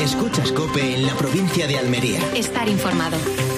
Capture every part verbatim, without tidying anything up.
Escuchas COPE en la provincia de Almería. Estar informado.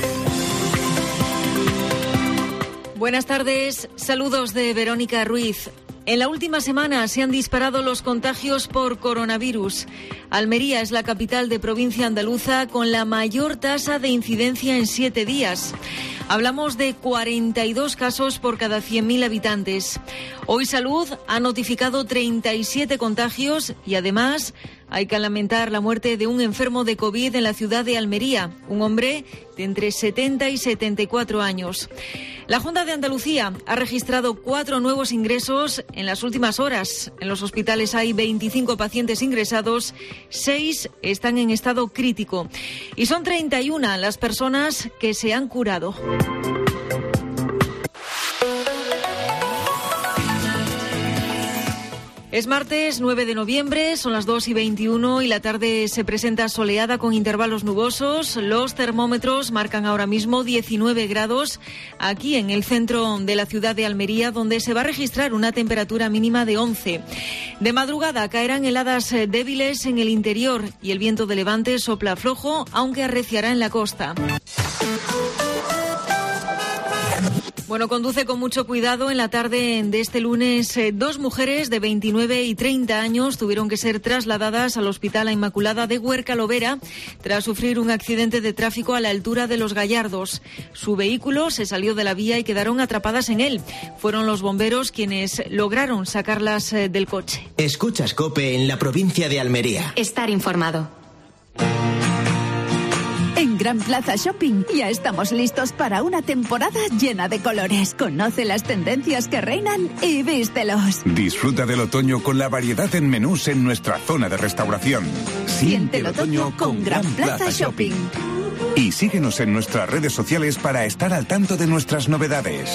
Buenas tardes, saludos de Verónica Ruiz. En la última semana se han disparado los contagios por coronavirus. Almería es la capital de provincia andaluza con la mayor tasa de incidencia en siete días. Hablamos de cuarenta y dos casos por cada cien mil habitantes. Hoy Salud ha notificado treinta y siete contagios y además hay que lamentar la muerte de un enfermo de COVID en la ciudad de Almería, un hombre de entre setenta y setenta y cuatro años. La Junta de Andalucía ha registrado cuatro nuevos ingresos en las últimas horas. En los hospitales hay veinticinco pacientes ingresados, seis están en estado crítico y son treinta y una las personas que se han curado. Es martes nueve de noviembre, son las dos y veintiuno y la tarde se presenta soleada con intervalos nubosos. Los termómetros marcan ahora mismo diecinueve grados aquí en el centro de la ciudad de Almería, donde se va a registrar una temperatura mínima de once. De madrugada caerán heladas débiles en el interior y el viento de levante sopla flojo, aunque arreciará en la costa. Bueno, conduce con mucho cuidado. En la tarde de este lunes, eh, dos mujeres de veintinueve y treinta años tuvieron que ser trasladadas al Hospital La Inmaculada de Huerca-Lovera tras sufrir un accidente de tráfico a la altura de Los Gallardos. Su vehículo se salió de la vía y quedaron atrapadas en él. Fueron los bomberos quienes lograron sacarlas eh, del coche. Escuchas COPE en la provincia de Almería. Estar informado. En Gran Plaza Shopping ya estamos listos para una temporada llena de colores. Conoce las tendencias que reinan y vístelos. Disfruta del otoño con la variedad en menús en nuestra zona de restauración. Siente el otoño con Gran Plaza Shopping. Y síguenos en nuestras redes sociales para estar al tanto de nuestras novedades.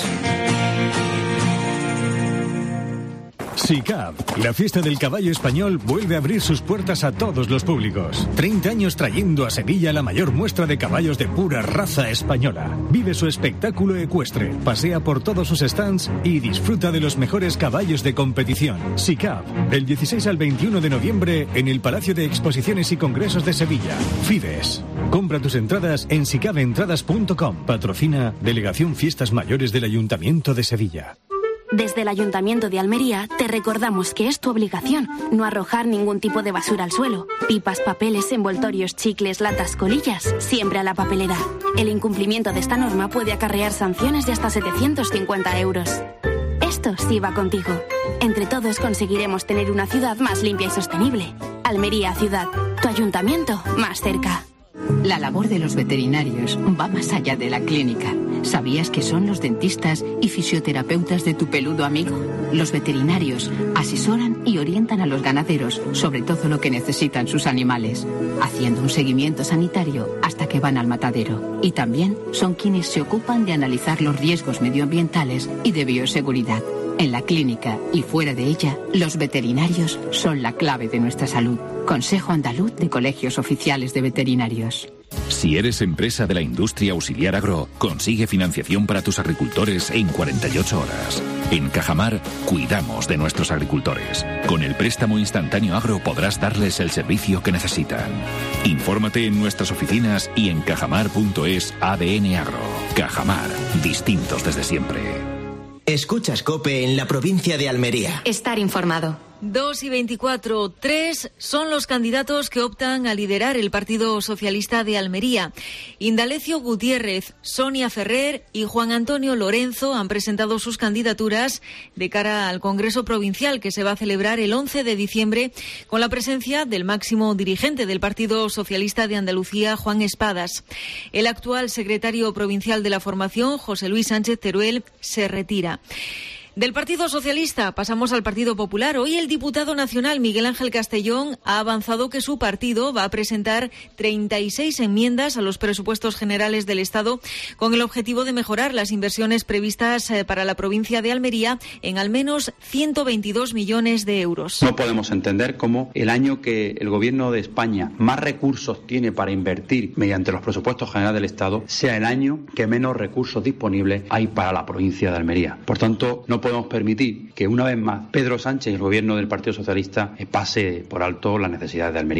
SICAV, la fiesta del caballo español, vuelve a abrir sus puertas a todos los públicos. treinta años trayendo a Sevilla la mayor muestra de caballos de pura raza española. Vive su espectáculo ecuestre, pasea por todos sus stands y disfruta de los mejores caballos de competición. SICAV, del dieciséis al veintiuno de noviembre en el Palacio de Exposiciones y Congresos de Sevilla. Fides. Compra tus entradas en sicav entradas punto com. Patrocina Delegación Fiestas Mayores del Ayuntamiento de Sevilla. Desde el Ayuntamiento de Almería te recordamos que es tu obligación no arrojar ningún tipo de basura al suelo. Pipas, papeles, envoltorios, chicles, latas, colillas, siempre a la papelera. El incumplimiento de esta norma puede acarrear sanciones de hasta setecientos cincuenta euros. Esto sí va contigo. Entre todos conseguiremos tener una ciudad más limpia y sostenible. Almería Ciudad, tu ayuntamiento más cerca. La labor de los veterinarios va más allá de la clínica. ¿Sabías que son los dentistas y fisioterapeutas de tu peludo amigo? Los veterinarios asesoran y orientan a los ganaderos sobre todo lo que necesitan sus animales, haciendo un seguimiento sanitario hasta que van al matadero. Y también son quienes se ocupan de analizar los riesgos medioambientales y de bioseguridad. En la clínica y fuera de ella, los veterinarios son la clave de nuestra salud. Consejo Andaluz de Colegios Oficiales de Veterinarios. Si eres empresa de la industria auxiliar agro, consigue financiación para tus agricultores en cuarenta y ocho horas. En Cajamar, cuidamos de nuestros agricultores. Con el préstamo instantáneo agro podrás darles el servicio que necesitan. Infórmate en nuestras oficinas y en cajamar punto es A D N Agro. Cajamar, distintos desde siempre. Escuchas COPE en la provincia de Almería. Estar informado. Dos y veinticuatro, tres son los candidatos que optan a liderar el Partido Socialista de Almería. Indalecio Gutiérrez, Sonia Ferrer y Juan Antonio Lorenzo han presentado sus candidaturas de cara al Congreso Provincial que se va a celebrar el once de diciembre con la presencia del máximo dirigente del Partido Socialista de Andalucía, Juan Espadas. El actual secretario provincial de la formación, José Luis Sánchez Teruel, se retira. Del Partido Socialista pasamos al Partido Popular. Hoy el diputado nacional Miguel Ángel Castellón ha avanzado que su partido va a presentar treinta y seis enmiendas a los presupuestos generales del Estado con el objetivo de mejorar las inversiones previstas para la provincia de Almería en al menos ciento veintidós millones de euros. No podemos entender cómo el año que el Gobierno de España más recursos tiene para invertir mediante los presupuestos generales del Estado sea el año que menos recursos disponibles hay para la provincia de Almería. Por tanto, no podemos permitir que una vez más Pedro Sánchez y el gobierno del Partido Socialista pase por alto las necesidades de Almería.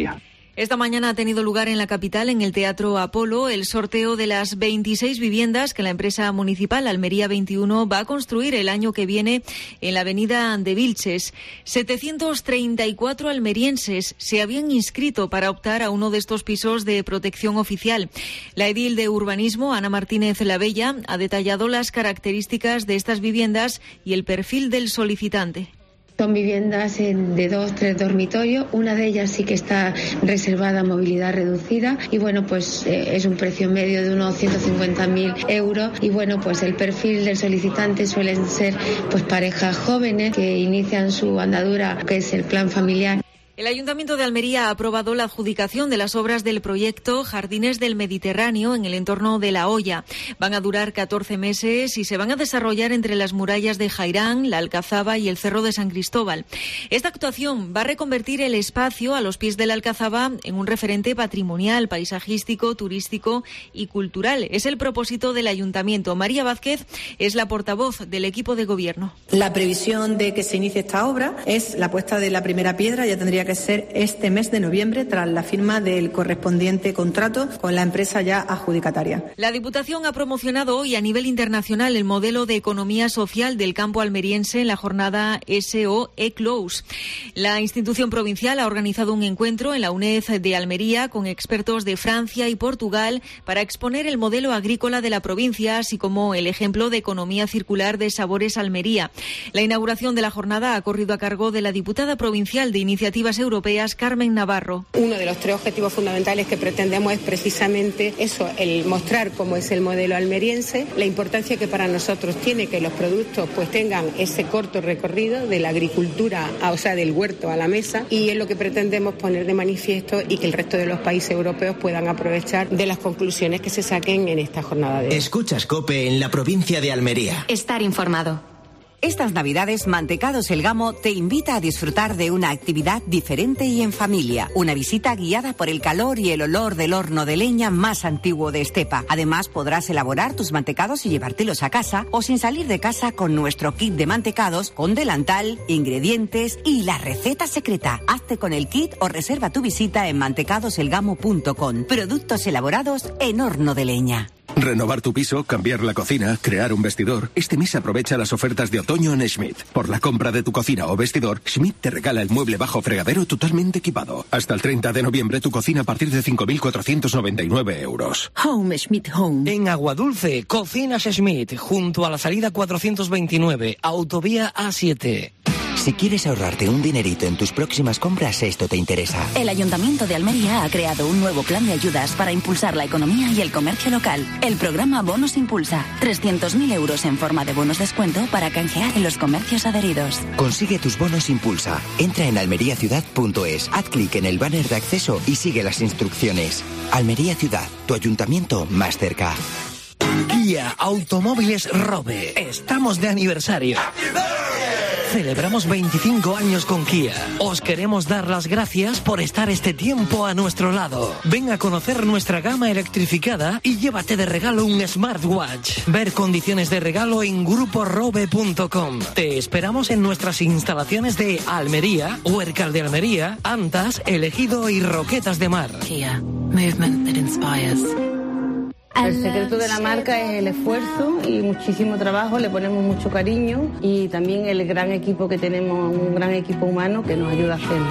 Esta mañana ha tenido lugar en la capital, en el Teatro Apolo, el sorteo de las veintiséis viviendas que la empresa municipal Almería veintiuno va a construir el año que viene en la avenida de Vilches. setecientos treinta y cuatro almerienses se habían inscrito para optar a uno de estos pisos de protección oficial. La edil de Urbanismo, Ana Martínez Lavella, ha detallado las características de estas viviendas y el perfil del solicitante. Son viviendas de dos, tres dormitorios. Una de ellas sí que está reservada a movilidad reducida y bueno, pues eh, es un precio medio de unos ciento cincuenta mil euros y bueno, pues el perfil del solicitante suelen ser pues parejas jóvenes que inician su andadura, que es el plan familiar. El Ayuntamiento de Almería ha aprobado la adjudicación de las obras del proyecto Jardines del Mediterráneo en el entorno de La Hoya. Van a durar catorce meses y se van a desarrollar entre las murallas de Jairán, la Alcazaba y el Cerro de San Cristóbal. Esta actuación va a reconvertir el espacio a los pies de la Alcazaba en un referente patrimonial, paisajístico, turístico y cultural. Es el propósito del Ayuntamiento. María Vázquez es la portavoz del equipo de gobierno. La previsión de que se inicie esta obra es la puesta de la primera piedra, ya tendría que ser este mes de noviembre tras la firma del correspondiente contrato con la empresa ya adjudicataria. La Diputación ha promocionado hoy a nivel internacional el modelo de economía social del campo almeriense en la jornada S O E-Close. La institución provincial ha organizado un encuentro en la UNED de Almería con expertos de Francia y Portugal para exponer el modelo agrícola de la provincia, así como el ejemplo de economía circular de Sabores Almería. La inauguración de la jornada ha corrido a cargo de la diputada provincial de Iniciativas Europeas, Carmen Navarro. Uno de los tres objetivos fundamentales que pretendemos es precisamente eso, el mostrar cómo es el modelo almeriense, la importancia que para nosotros tiene que los productos pues tengan ese corto recorrido de la agricultura, a, o sea, del huerto a la mesa, y es lo que pretendemos poner de manifiesto y que el resto de los países europeos puedan aprovechar de las conclusiones que se saquen en esta jornada de hoy. Escuchas COPE en la provincia de Almería. Estar informado. Estas Navidades, Mantecados El Gamo te invita a disfrutar de una actividad diferente y en familia. Una visita guiada por el calor y el olor del horno de leña más antiguo de Estepa. Además, podrás elaborar tus mantecados y llevártelos a casa o sin salir de casa con nuestro kit de mantecados con delantal, ingredientes y la receta secreta. Hazte con el kit o reserva tu visita en mantecados el gamo punto com. Productos elaborados en horno de leña. Renovar tu piso, cambiar la cocina, crear un vestidor. Este mes aprovecha las ofertas de otoño en Schmidt. Por la compra de tu cocina o vestidor, Schmidt te regala el mueble bajo fregadero totalmente equipado. Hasta el treinta de noviembre tu cocina a partir de cinco mil cuatrocientos noventa y nueve euros. Home Schmidt Home. En Aguadulce, Cocinas Schmidt, junto a la salida cuatrocientos veintinueve, autovía A siete. Si quieres ahorrarte un dinerito en tus próximas compras, esto te interesa. El Ayuntamiento de Almería ha creado un nuevo plan de ayudas para impulsar la economía y el comercio local. El programa Bonos Impulsa. trescientos mil euros en forma de bonos descuento para canjear en los comercios adheridos. Consigue tus bonos Impulsa. Entra en almería ciudad punto es, haz clic en el banner de acceso y sigue las instrucciones. Almería Ciudad, tu ayuntamiento más cerca. Kia Automóviles Robe. Estamos de aniversario. Celebramos veinticinco años con Kia. Os queremos dar las gracias por estar este tiempo a nuestro lado. Ven a conocer nuestra gama electrificada y llévate de regalo un smartwatch. Ver condiciones de regalo en grupo robe punto com. Te esperamos en nuestras instalaciones de Almería, Huércal de Almería, Antas, El Ejido y Roquetas de Mar. Kia. Movement that inspires. El secreto de la marca es el esfuerzo y muchísimo trabajo, le ponemos mucho cariño y también el gran equipo que tenemos, un gran equipo humano que nos ayuda a hacerlo.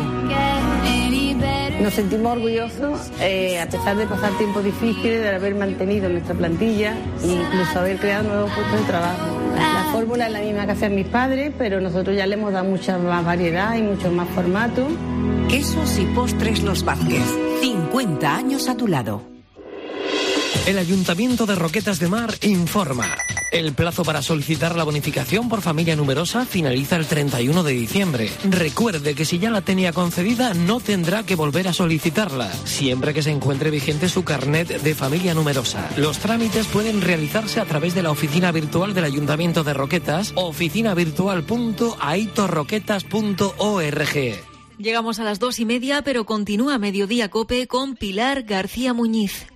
Nos sentimos orgullosos, eh, a pesar de pasar tiempos difíciles, de haber mantenido nuestra plantilla e incluso haber creado nuevos puestos de trabajo. La fórmula es la misma que hacían mis padres, pero nosotros ya le hemos dado mucha más variedad y muchos más formatos. Quesos y postres Los Vázquez, cincuenta años a tu lado. El Ayuntamiento de Roquetas de Mar informa. El plazo para solicitar la bonificación por familia numerosa finaliza el treinta y uno de diciembre. Recuerde que si ya la tenía concedida no tendrá que volver a solicitarla, siempre que se encuentre vigente su carnet de familia numerosa. Los trámites pueden realizarse a través de la oficina virtual del Ayuntamiento de Roquetas, oficina virtual punto aitorroquetas punto org. Llegamos a las dos y media, pero continúa Mediodía COPE con Pilar García Muñiz.